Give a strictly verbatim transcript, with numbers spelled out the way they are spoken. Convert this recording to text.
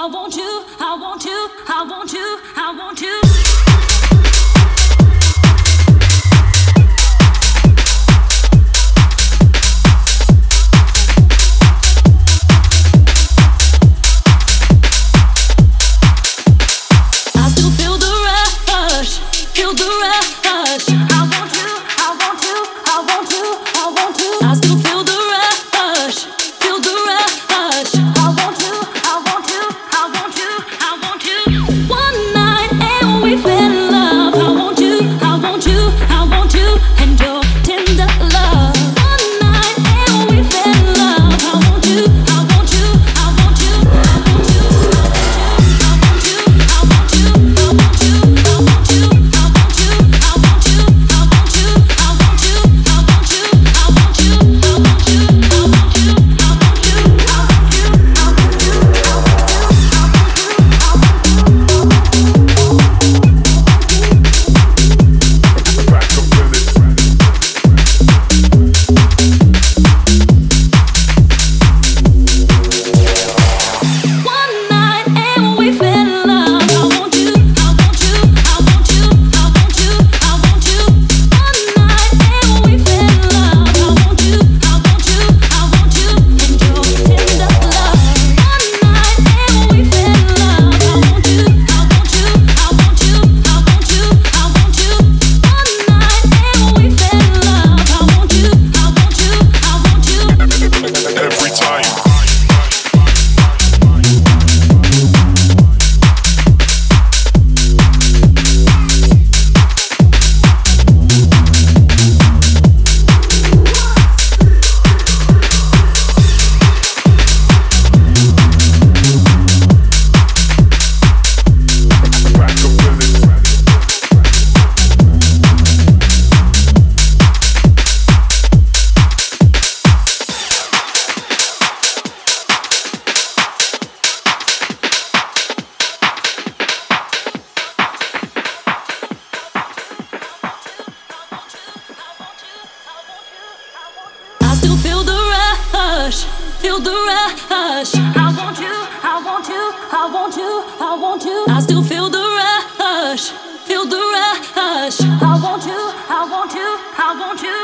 I want you, I want you, I want you, I want you. Feel the rush. I want you, I want you, I want you, I want you. I still feel the rush. Feel the rush. I want you, I want you, I want you.